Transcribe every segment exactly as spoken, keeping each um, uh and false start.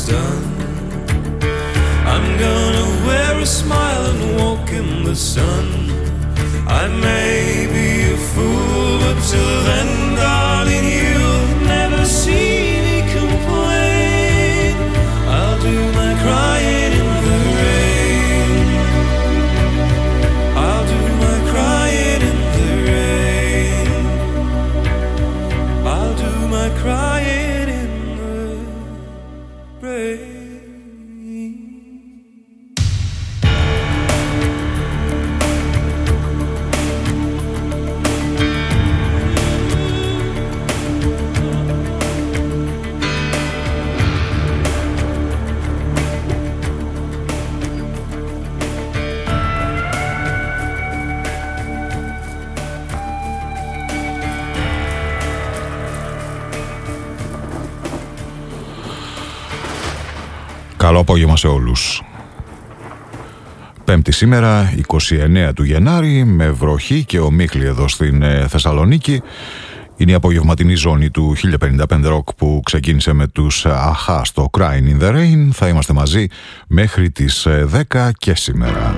is done. I'm gonna wear a smile and walk in the sun. I may be a fool, but till then, darling, you'll never see me complain. I'll do my crying in the rain. I'll do my crying in the rain. I'll do my crying in the rain. Καλό απόγευμα σε όλους. Πέμπτη σήμερα, εικοστή ενάτη του Γενάρη, με βροχή και ομίχλη εδώ στην Θεσσαλονίκη. Είναι η απογευματινή ζώνη του χίλια πενήντα πέντε Rock που ξεκίνησε με τους Αχά στο Crying in the Rain. Θα είμαστε μαζί μέχρι τις δέκα και σήμερα.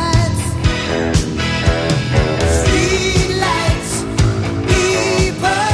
Street lights, people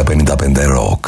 πενήντα πέντε Rock.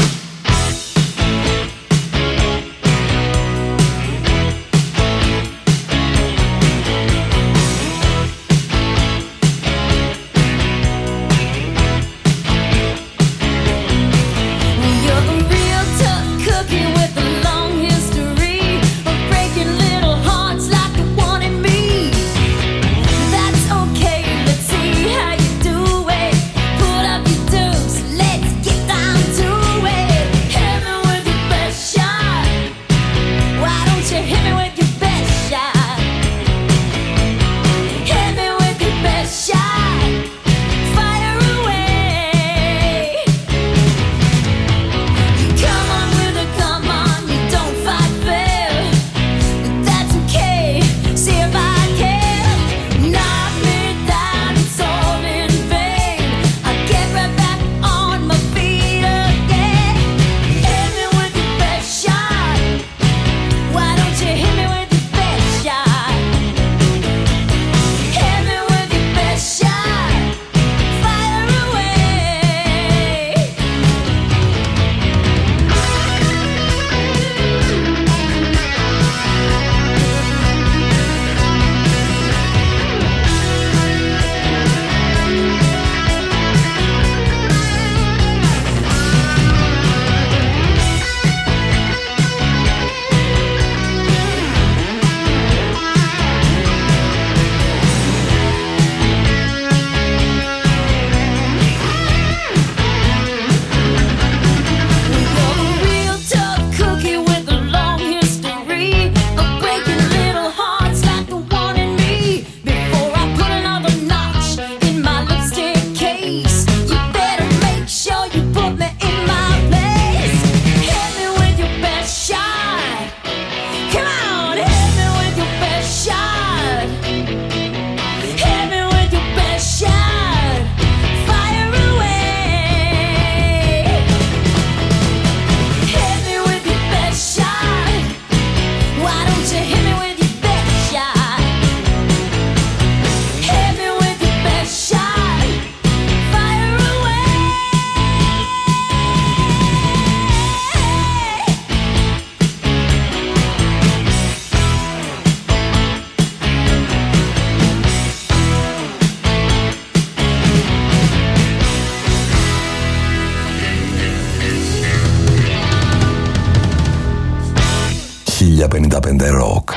πενήντα πέντε Rock.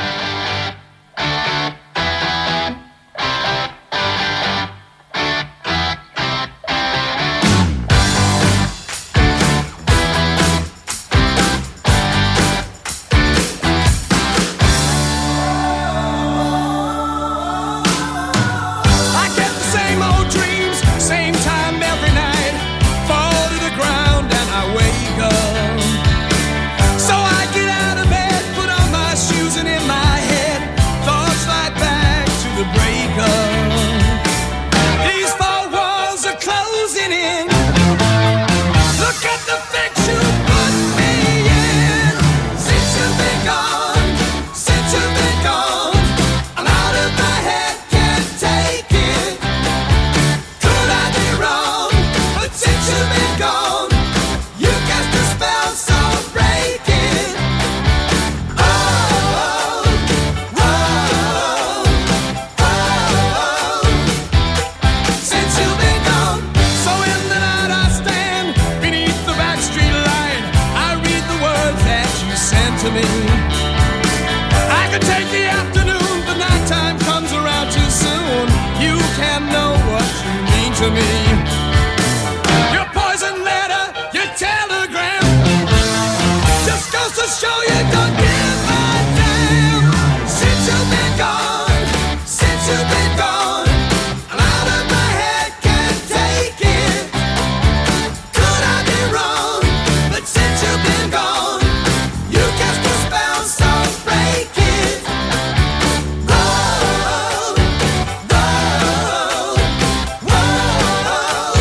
Oh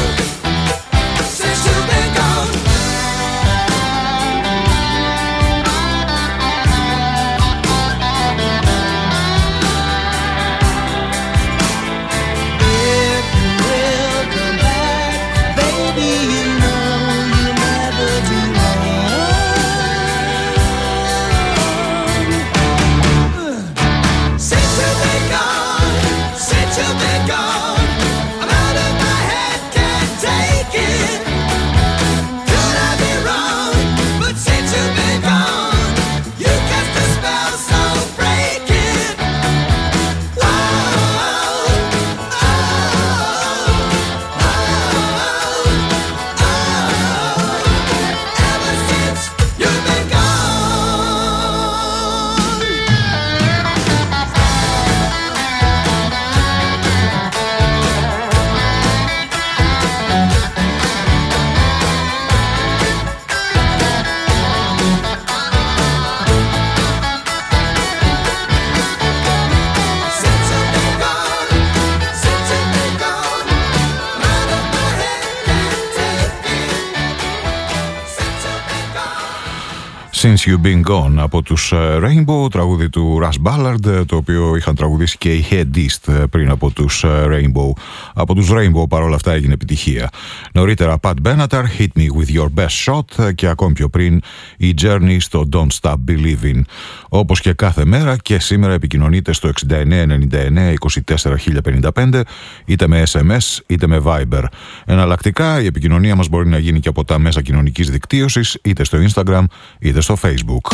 Since You've Been Gone από τους Rainbow, τραγούδι του Russ Ballard, το οποίο είχαν τραγουδήσει και οι Head East πριν από τους Rainbow. Από τους Rainbow παρόλα αυτά έγινε επιτυχία. Νωρίτερα Pat Benatar, Hit Me With Your Best Shot, και ακόμη πιο πριν η Journey στο Don't Stop Believing. Όπως και κάθε μέρα και σήμερα επικοινωνείτε στο εξήντα εννέα ενενήντα εννέα είκοσι τέσσερα χίλια πενήντα πέντε, είτε με ες εμ ες είτε με Viber. Εναλλακτικά η επικοινωνία μας μπορεί να γίνει και από τα μέσα κοινωνικής δικτύωσης, είτε στο Instagram είτε στο Facebook.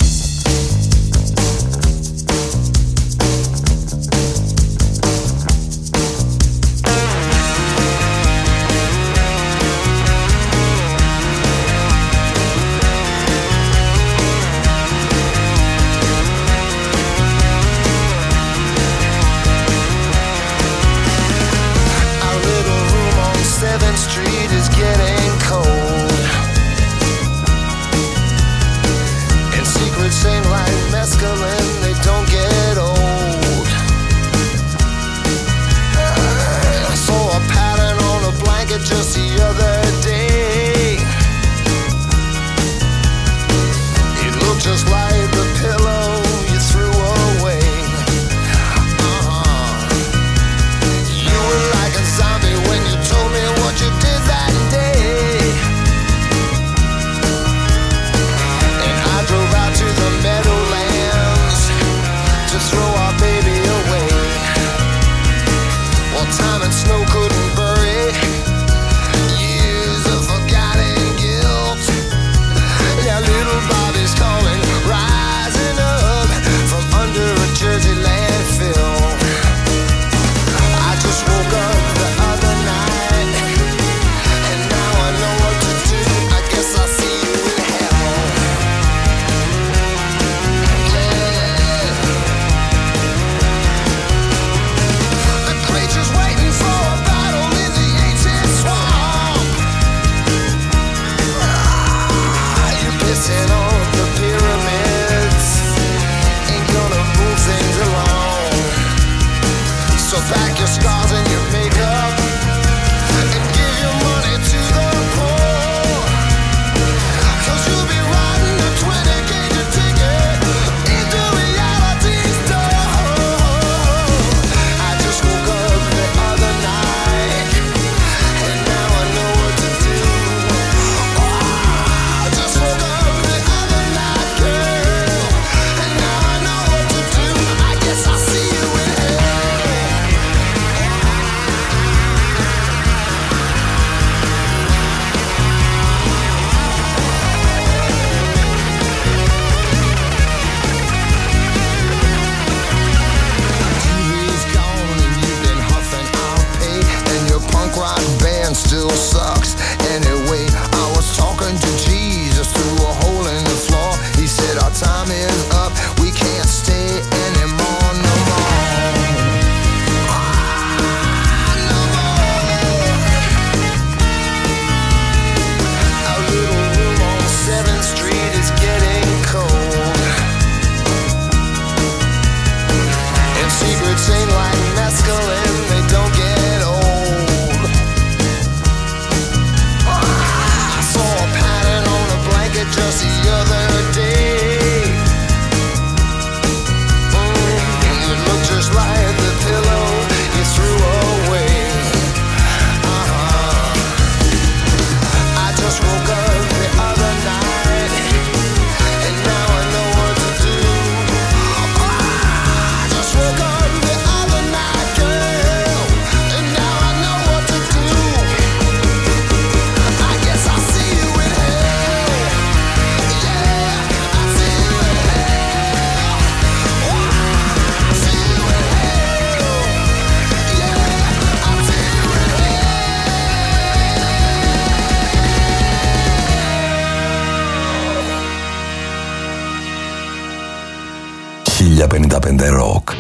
χίλια πενήντα πέντε Rock.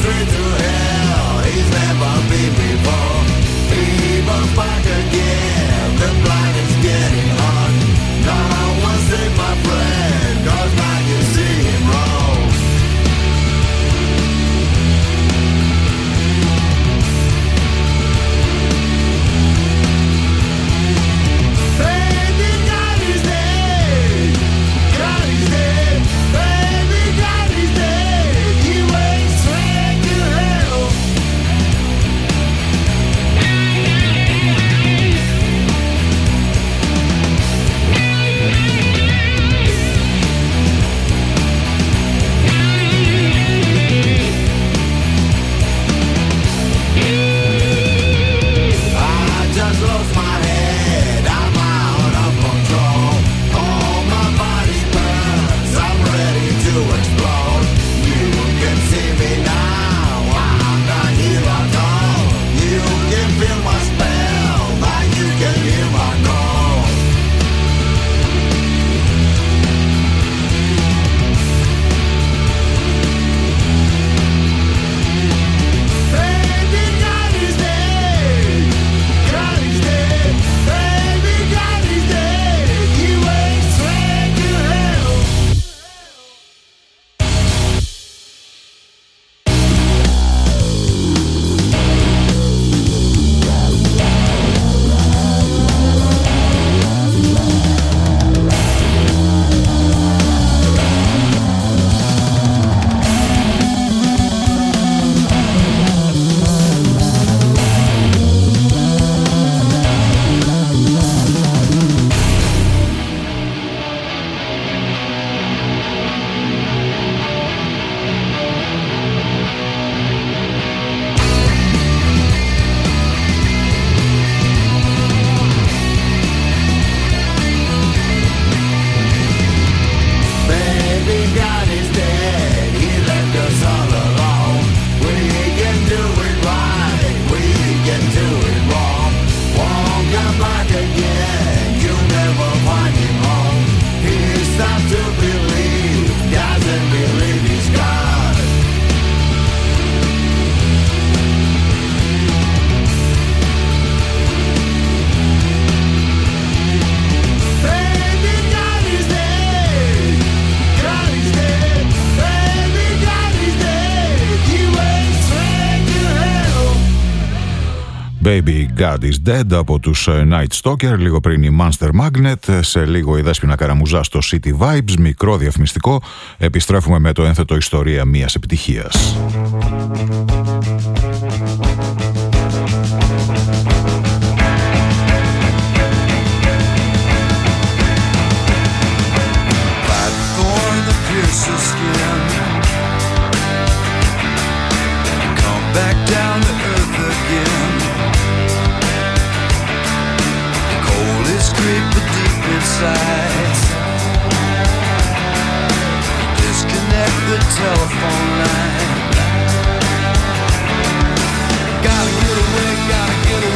straight to hell. He's never been before. Fever's back again. The blind is getting hot. No one save my friend, 'cause now you see him wrong. Baby, God is dead. God is dead. Baby, God is dead. He went straight to hell. I just lost my head. I'm out of control. All my body burns. I'm ready to explode. You can see me now. I'm not here at all. You can feel my spell. Now you can hear my call. Baby, God is dead. God is dead. Baby, God is dead. He went straight to hell. Baby, God is dead. He left us all alone. We can do it right. We can do it wrong. Won't come back again. You never find him home. He starts to believe. Doesn't believe he's God. Baby, God is dead. God is dead. Baby, God is dead. He went straight to hell. Baby God is Dead από τους ε, Night Stalker, λίγο πριν η Monster Magnet, σε λίγο η Δέσποινα Καραμουζά στο City Vibes, μικρό διαφημιστικό. Επιστρέφουμε με το ένθετο ιστορία μιας επιτυχίας. Black thorn that pierces skin. Come back down to earth again. Cold is creeping deep inside. Disconnect the telephone line. Gotta get away, gotta get away.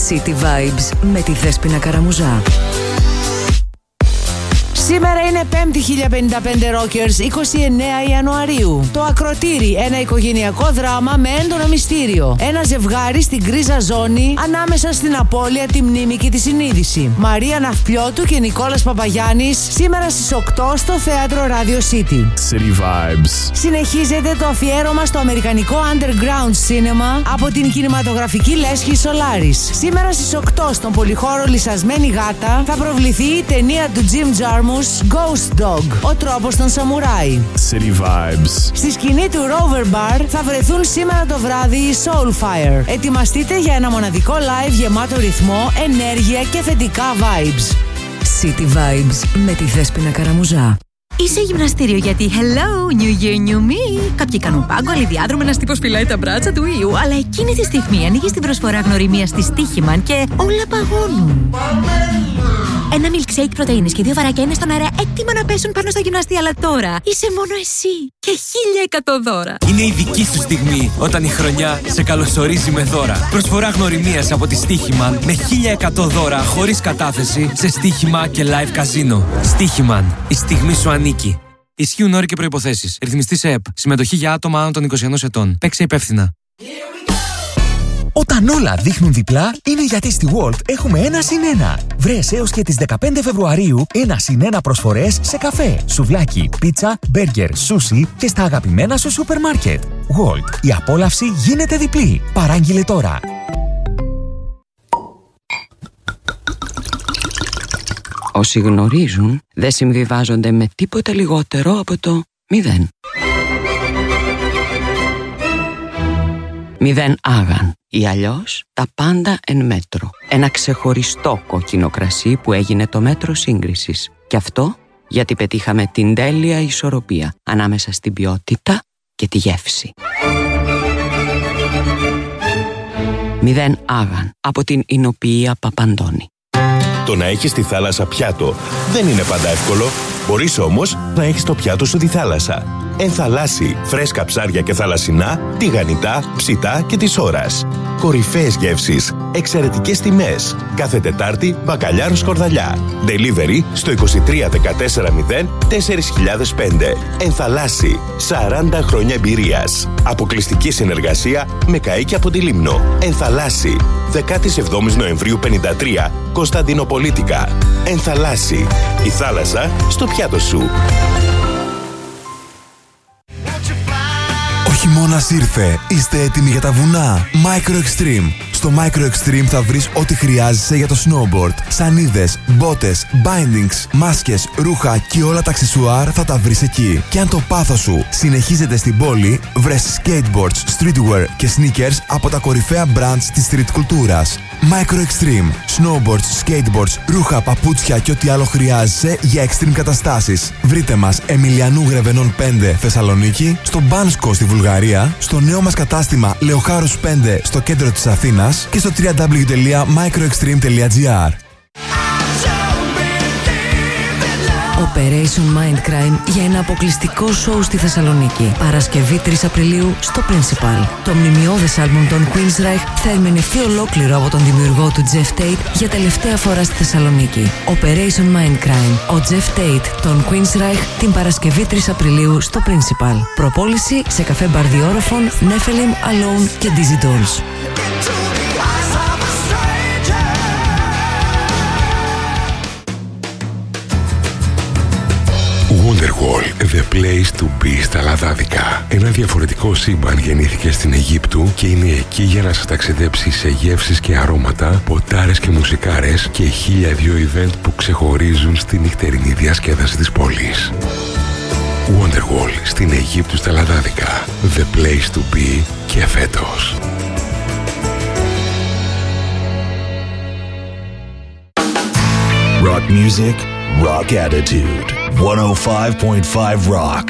City Vibes με τη Δέσποινα Καραμουζά. Σήμερα είναι Πέμπτη χίλια πενήντα πέντε Rockers, είκοσι εννέα Ιανουαρίου. Το Ακροτήρι, ένα οικογενειακό δράμα με έντονο μυστήριο. Ένα ζευγάρι στην γκρίζα ζώνη ανάμεσα στην απώλεια, τη μνήμη και τη συνείδηση. Μαρία Ναυπλιώτου και Νικόλας Παπαγιάννης, σήμερα στις οκτώ στο θέατρο Radio City. City Vibes. Συνεχίζεται το αφιέρωμα στο αμερικανικό underground cinema από την κινηματογραφική λέσχη Solaris. Σήμερα στις οκτώ στον πολυχώρο Λυσασμένη Γάτα θα προβληθεί η ταινία του Jim Jarmusch Ghost Dog, ο τρόπος των σαμουράι. City Vibes. Στη σκηνή του Rover Bar θα βρεθούν σήμερα το βράδυ οι Soulfire. Ετοιμαστείτε για ένα μοναδικό live γεμάτο ρυθμό, ενέργεια και θετικά vibes. City Vibes με τη Δέσποινα Καραμουζά. Είσαι γυμναστήριο γιατί hello, new year, new me. Κάποιοι κάνουν πάγκο, άλλοι διάδρομο, ένας τύπος φυλάει τα μπράτσα του ήλιου. Αλλά εκείνη τη στιγμή ανοίγεις την προσφορά γνωριμίας στη Στίχημαν και όλα παγώνουν. Ένα milkshake πρωτεΐνης και δύο βαράκια είναι στον αέρα, έτοιμα να πέσουν πάνω στο γυμναστή. Αλλά τώρα είσαι μόνο εσύ και χίλια εκατό δώρα. Είναι η δική σου στιγμή όταν η χρονιά σε καλωσορίζει με δώρα. Προσφορά γνωριμίας από τη Στίχημαν με χίλια εκατό δώρα χωρίς κατάθεση σε στοίχημα και live καζίνο. Στίχημαν. Η στιγμή σου ανήκει. Ισχύουν όροι και προϋποθέσεις. Ρυθμιστή σε ΕΠ. Συμμετοχή για άτομα άνω των είκοσι ενός ετών. Παίξε υπεύθυνα. Όταν όλα δείχνουν διπλά, είναι γιατί στη Walt έχουμε ένα συν ένα. Βρες έως και τις δεκαπέντε Φεβρουαρίου ένα συν ένα προσφορές σε καφέ, σουβλάκι, πίτσα, μπέργκερ, σούσι και στα αγαπημένα σου σούπερ μάρκετ. Walt, η απόλαυση γίνεται διπλή. Παράγγειλε τώρα. Όσοι γνωρίζουν δεν συμβιβάζονται με τίποτα λιγότερο από το μηδέν. Μηδέν άγαν ή αλλιώς τα πάντα εν μέτρο. Ένα ξεχωριστό κόκκινο κρασί που έγινε το μέτρο σύγκρισης. Και αυτό γιατί πετύχαμε την τέλεια ισορροπία ανάμεσα στην ποιότητα και τη γεύση. Μηδέν άγαν από την Ινοποιία Παπαντώνη. Το να έχεις τη θάλασσα πιάτο δεν είναι πάντα εύκολο. Μπορείς όμως να έχεις το πιάτο σου τη θάλασσα. Ενθαλάσσι, φρέσκα ψάρια και θαλασσινά, τηγανιτά, ψητά και της ώρας. Κορυφαίες γεύσεις, εξαιρετικές τιμές. Κάθε Τετάρτη, μπακαλιάρο σκορδαλιά. Delivery στο είκοσι τρία δεκατέσσερα μηδέν τέσσερα χιλιάδες πέντε. Ενθαλάσσι, σαράντα χρόνια εμπειρίας. Αποκλειστική συνεργασία με καΐκι από τη Λίμνο. Ενθαλάσσι, δεκαεπτά Νοεμβρίου πενήντα τρία, Κωνσταντινοπολίτικα. Ενθαλάσσι, η θάλασσα στο πιάτο σου. Ο χειμώνας ήρθε. Είστε έτοιμοι για τα βουνά? Micro Extreme. Στο Micro Extreme θα βρεις ό,τι χρειάζεσαι για το snowboard. Σανίδες, μπότες, bindings, μάσκες, ρούχα και όλα τα αξεσουάρ θα τα βρεις εκεί. Και αν το πάθος σου συνεχίζεται στην πόλη, βρες skateboards, streetwear και sneakers από τα κορυφαία brands της street κουλτούρας. Micro Extreme. Snowboards, skateboards, ρούχα, παπούτσια και ό,τι άλλο χρειάζεσαι για extreme καταστάσεις. Βρείτε μας Εμιλιανού Γρεβενών πέντε Θεσσαλονίκη, στο Μπάνσκο στη Βουλγαρία, στο νέο μας κατάστημα Λεοχάρους πέντε στο κέντρο της Αθήνας και στο double-u double-u double-u τελεία microextreme τελεία gr. Operation Mindcrime για ένα αποκλειστικό σοου στη Θεσσαλονίκη. Παρασκευή τρεις Απριλίου στο Principal. Το μνημειώδες άλμπουμ των Queensryche θα ερμηνευτεί ολόκληρο από τον δημιουργό του Jeff Tate για τελευταία φορά στη Θεσσαλονίκη. Operation Mindcrime. Ο Jeff Tate των Queensryche την Παρασκευή τρεις Απριλίου στο Principal. Προπόληση σε καφέ Μπαρδιόροφων, Nephilim, Alone και Dizzy Dolls. Wonderwall, the place to be στα Λαδάδικα. Ένα διαφορετικό σύμπαν γεννήθηκε στην Αιγύπτου και είναι εκεί για να σας ταξιδέψει σε γεύσεις και αρώματα, ποτάρες και μουσικάρες και χίλια δυο event που ξεχωρίζουν στη νυχτερινή διασκέδαση της πόλης. Wonderwall στην Αιγύπτου στα Λαδάδικα. The place to be και φέτος. Rock music, rock attitude. εκατόν πέντε κόμμα πέντε Rock.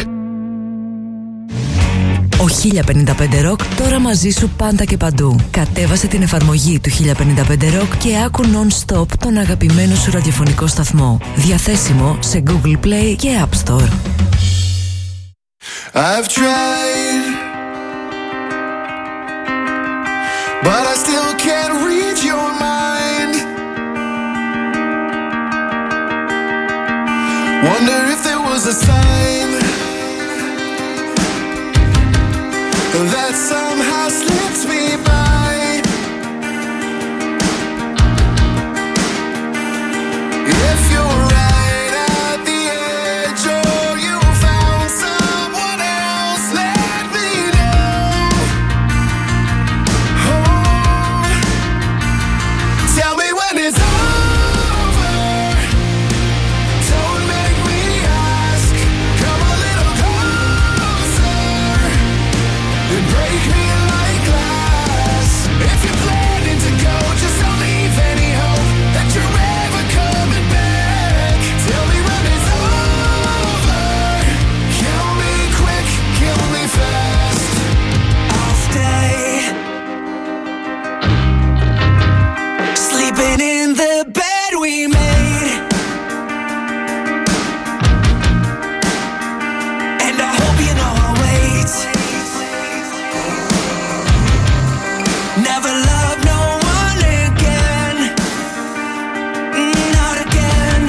Ο χίλια πενήντα πέντε Rock τώρα μαζί σου πάντα και παντού. Κατέβασε την εφαρμογή του χίλια πενήντα πέντε Rock και άκου non-stop τον αγαπημένο σου ραδιοφωνικό σταθμό. Διαθέσιμο σε Google Play και App Store. I've tried, but I still can't read your mind. Wonder if there was a sign that somehow slipped me by. If you're right at the edge or you found someone else, let me know. Oh, tell me when it's over. Don't make me ask. Come a little closer and break me like glass. If you're planning to go, just don't leave any hope that you're ever coming back. Tell me when it's over. Kill me quick, kill me fast. I'll stay sleeping in the bed we made, and I hope you know I'll wait. Never love no one again, not again.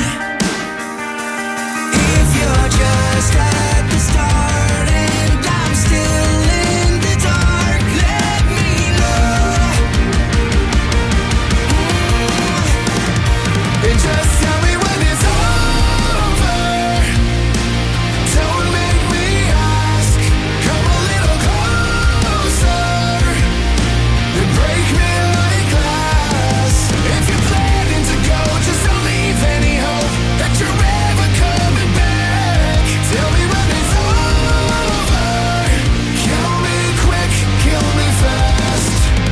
If you're just at the start and I'm still in the dark, let me know. And just tell me when it's over. Don't make me ask. Come a little closer and break me like glass. If you're planning to go, just don't leave any hope that you're ever coming back. Tell me when it's over. Kill me quick, kill me fast.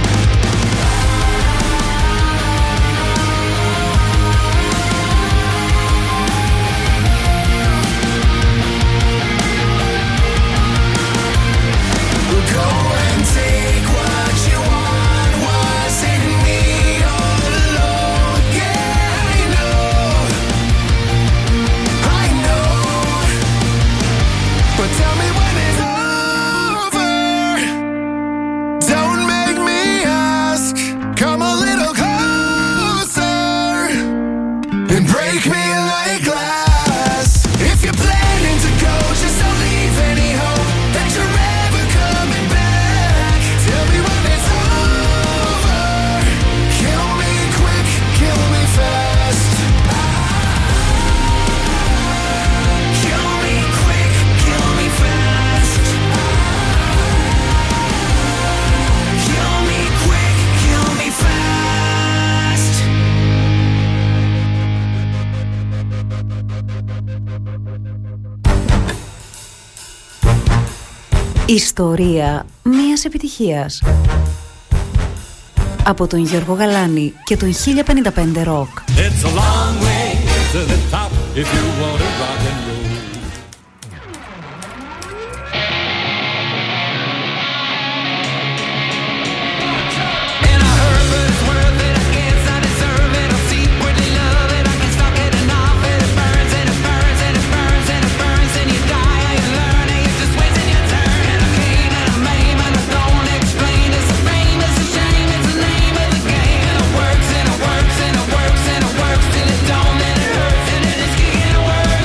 Go and take what you want. Was it me all alone? Yeah, I know, I know. But tell me when it's over. Don't make me ask. Come a little closer and break me like glass. If you're planning to go, just don't leave any hope that you're ever coming back. Tell me when it's over. Kill me quick, kill me fast. Kill me quick, kill me fast. Kill me quick, kill me fast. Ιστορία μιας επιτυχίας. Από τον Γιώργο Γαλάνη και τον χίλια πενήντα πέντε Rock. It's a long way to the top if you want to rock and roll. And I heard that it's worth it, I guess I deserve it. I'll see pretty love it, I can stop getting off it. It burns and it burns and it burns and it burns and you die and you learn and you're just wasting your turn. And I came and I made and I don't explain. It's a fame, it's a shame, it's the name of the game. And it works and it works and it works and it works till it don't and it hurts and then it's getting worse.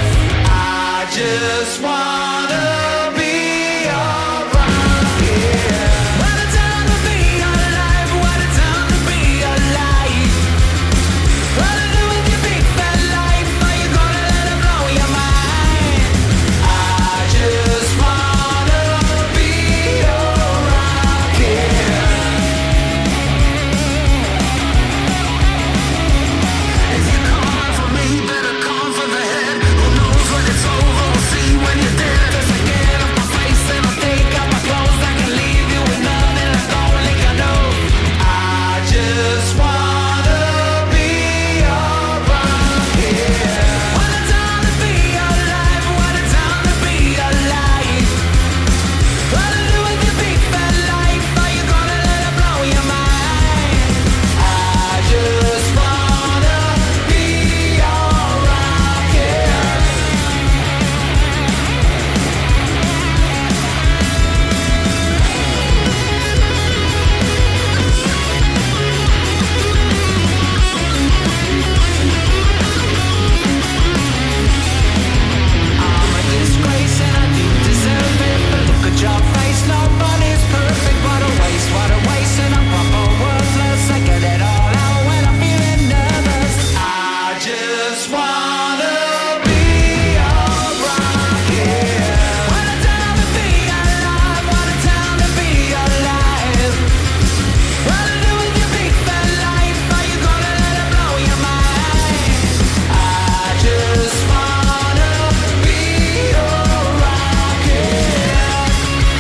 wanna be your rocket. Wanna tell me be alive, wanna tell me be alive. What to do with your big fat life? Are you gonna let it blow your mind? I just wanna be your rocket.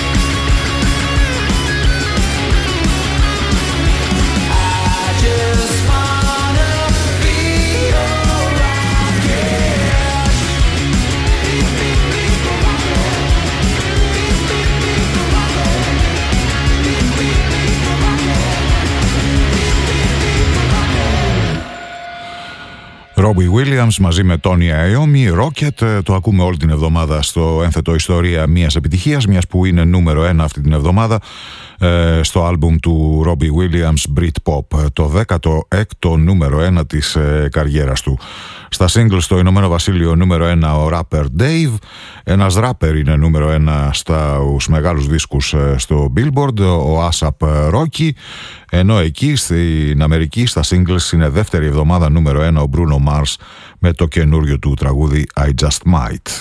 I just wanna be your rocket. Robbie Williams μαζί με Tony Iommi, Rocket, το ακούμε όλη την εβδομάδα στο ένθετο Ιστορία μιας επιτυχίας, μιας που είναι νούμερο ένα αυτή την εβδομάδα στο άλμπουμ του Robbie Williams Britpop, το δέκατο έκτο νούμερο ένα της καριέρας του. Στα singles στο Ηνωμένο Βασίλειο νούμερο ένα ο rapper Dave, ένας rapper είναι νούμερο ένα στους μεγάλους δίσκους στο Billboard, ο A$ap Rocky, ενώ εκεί στην Αμερική στα singles είναι δεύτερη εβδομάδα νούμερο ένα ο Bruno Mars με το καινούριο του τραγούδι I Just Might.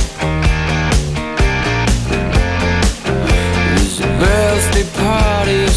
Birthday party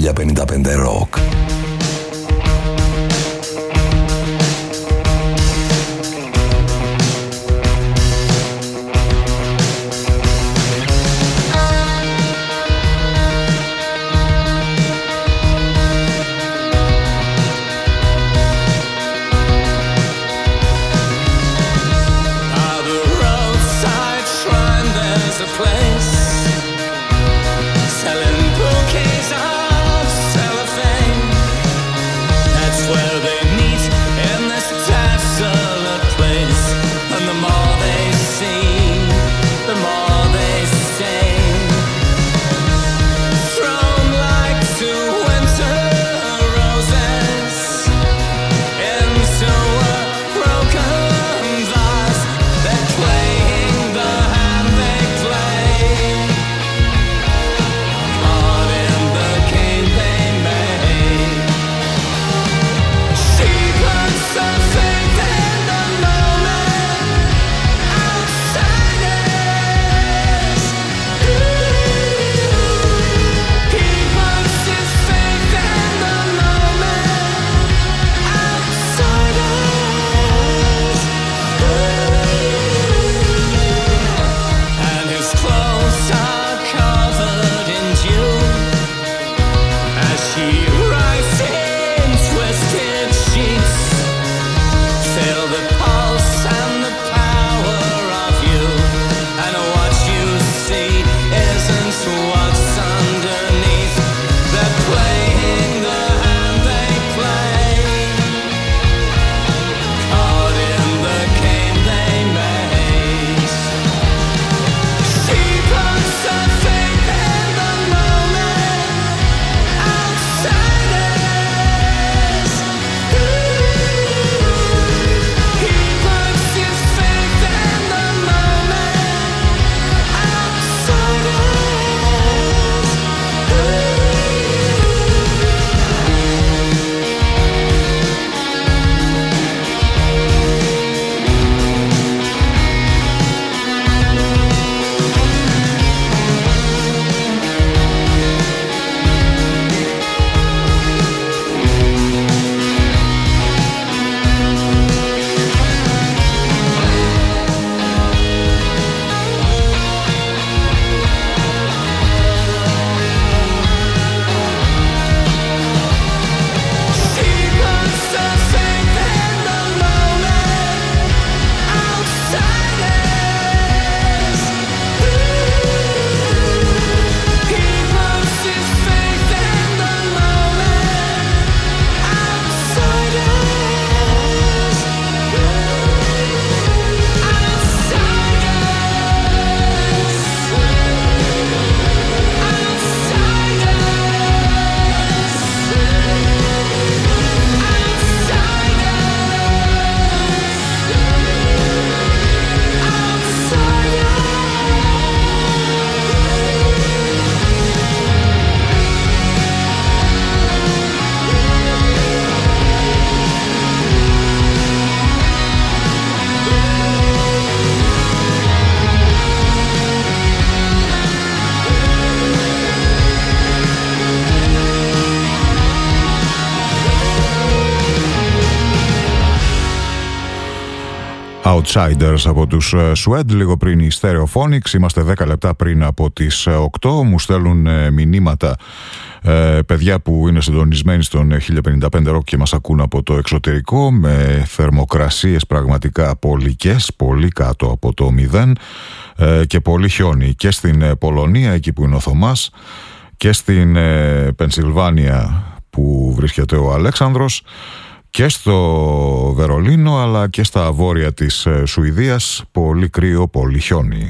χίλια πενήντα πέντε Rock. Outsiders από τους Suede, λίγο πριν η Stereophonics. Είμαστε δέκα λεπτά πριν από τις οκτώ. Μου στέλνουν μηνύματα ε, παιδιά που είναι συντονισμένοι στον χίλια πενήντα πέντε Rock και μας ακούν από το εξωτερικό, με θερμοκρασίες πραγματικά πολικές, πολύ κάτω από το μηδέν, ε, και πολύ χιόνι και στην Πολωνία, εκεί που είναι ο Θωμάς, και στην ε, Πενσιλβάνια που βρίσκεται ο Αλέξανδρος, και στο Βερολίνο, αλλά και στα βόρεια της Σουηδίας, πολύ κρύο, πολύ χιόνι.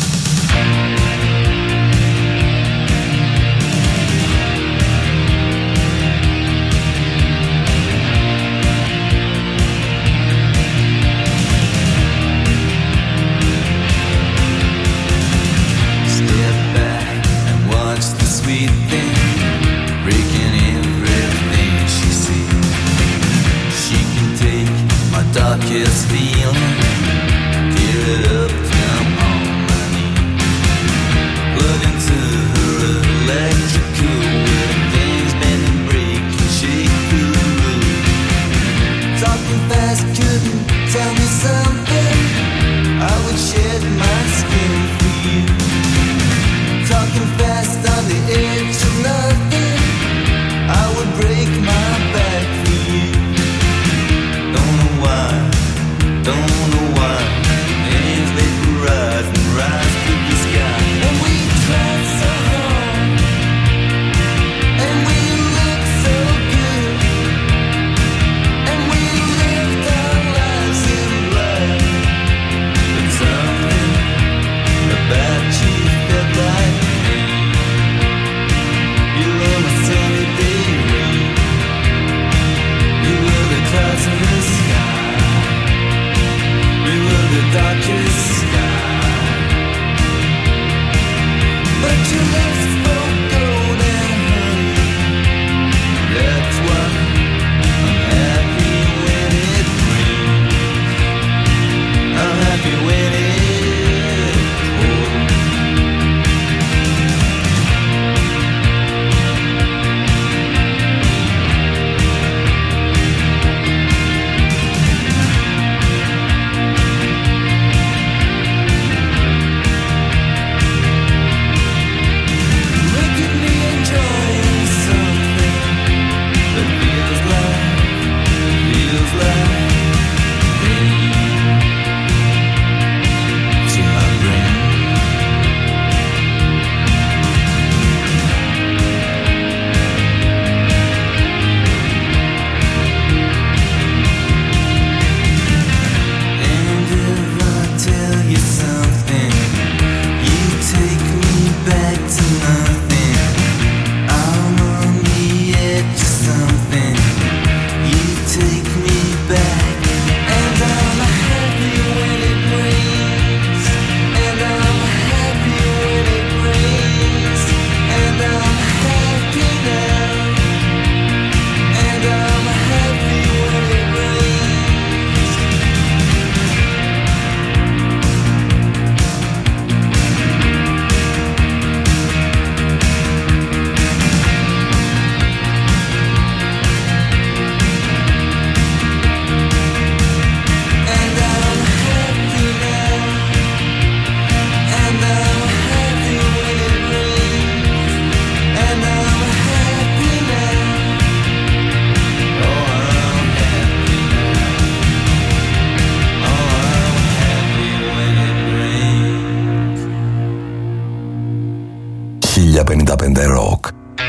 Darkest feeling, tear it up, come on my knee. Plug into her electrical, where things been the edge of nothing. I would break my back for you. Don't know why, don't know why. Hands vaporize and rise to the sky. And we tried so hard, and we looked so good, and we lived our lives in black. But something about you felt like pain. You were my sunny day rain. You were the clouds in the sky. You were the darkest sky. But you left for gold and honey. That's why I'm happy when it rains. I'm happy when it pours. Look at me enjoying something that feels like, feels like rain to my brain. And if I tell you something, you take me back to nothing. I'm on the edge of something. You take me back, and I'm happy when it rains. And I'm happy when it rains. And I'm happy now. And I'm happy when it rains. And I'm happy now. And I'm happy when it rains. And I'm happy now. Oh, I'm happy now. Oh, I'm happy when it rains. χίλια πενήντα πέντε Rock.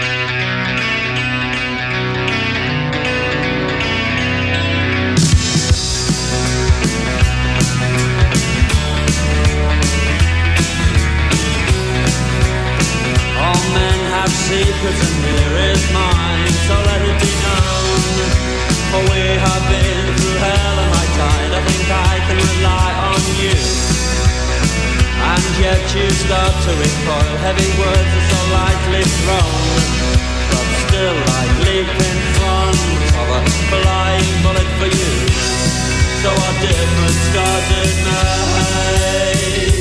All men have secrets and here is mine, so let it be known. For we have been through hell and high tide. I think I can rely on you. And yet you start to recoil. Heavy words are so lightly thrown, but still I leap in front of a flying bullet for you. So what difference does it make?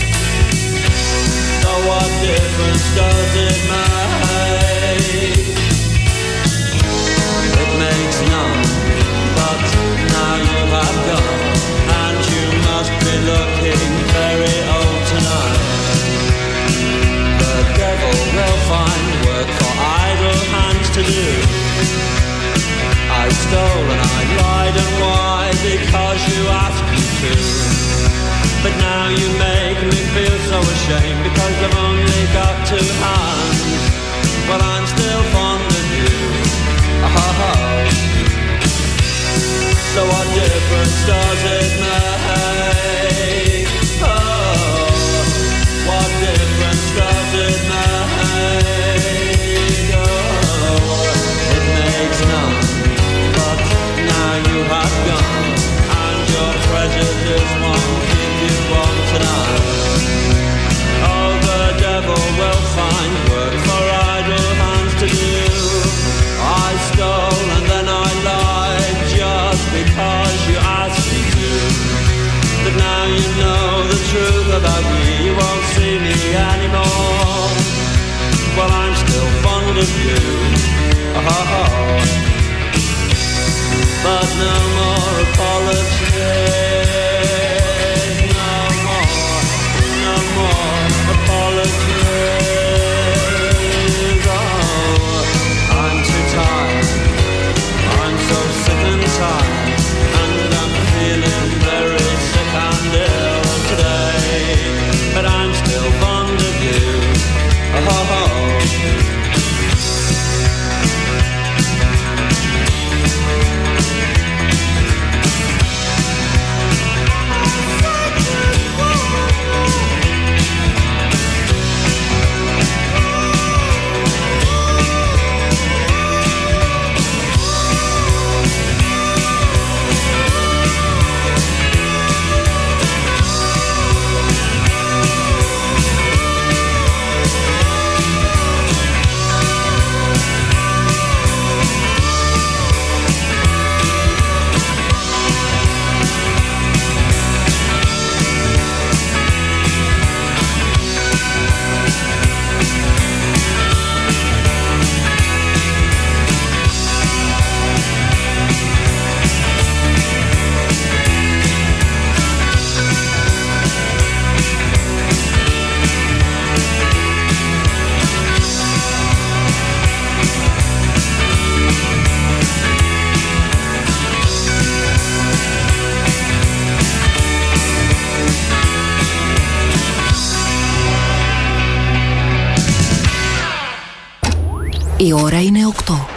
So what difference does it make? It makes none, but now you have gone, and you must be looking very old tonight. The devil will find work for idle hands to do. I stole and I lied, and why? Because you asked me to. But now you make me feel so ashamed, because I've only got two hands. Well, I'm still fond of you. Oh. So what difference does it make? Oh, what difference does it make? Oh, it makes none, but now you have gone, and your prejudice won't keep you warm tonight. Oh, the devil will find work for idle hands to do. I stole and then I lied just because you asked me to. But now you know the truth about me, you won't see me anymore. Well, I'm still fond of you. Oh. But no more apologies. No more, no more apologies. Η ώρα είναι οκτώ.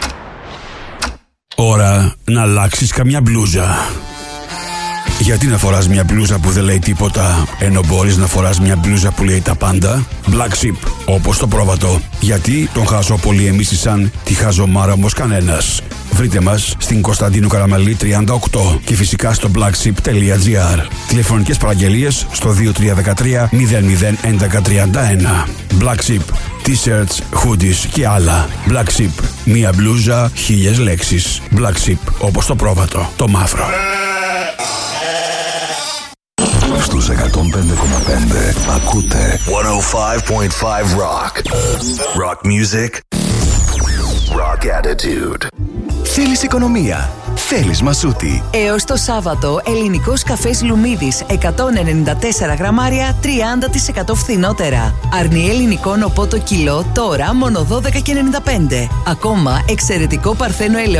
Ώρα να αλλάξεις καμιά μπλούζα. Γιατί να φοράς μια μπλούζα που δεν λέει τίποτα, ενώ μπορείς να φοράς μια μπλούζα που λέει τα πάντα? Black Sheep, όπως το πρόβατο. Γιατί τον χάζω πολύ εμείς σαν τη χαζομάρα όμως κανένας. Βρείτε μας στην Κωνσταντίνου Καραμαλή τριάντα οκτώ και φυσικά στο blackship τελεία gr. Τηλεφωνικές παραγγελίες στο δύο τρία ένα τρία μηδέν μηδέν έντεκα τριάντα ένα. Black Sheep, t-shirts, hoodies και άλλα. Black Sheep, μία μπλούζα, χίλιες λέξεις. Black Sheep, όπως το πρόβατο, το μαύρο. Στους εκατόν πέντε κόμμα πέντε ακούτε εκατόν πέντε κόμμα πέντε Rock. Rock music. Rock attitude. Θέλεις οικονομία. Θέλεις μασούτη. Έως το Σάββατο, ελληνικός καφές Λουμίδης εκατόν ενενήντα τέσσερα γραμμάρια τριάντα τοις εκατό φθηνότερα. Αρνί ελληνικό νοπό το κιλό τώρα μόνο δώδεκα και ενενήντα πέντε. Ακόμα εξαιρετικό παρθένο ελαιόλαδο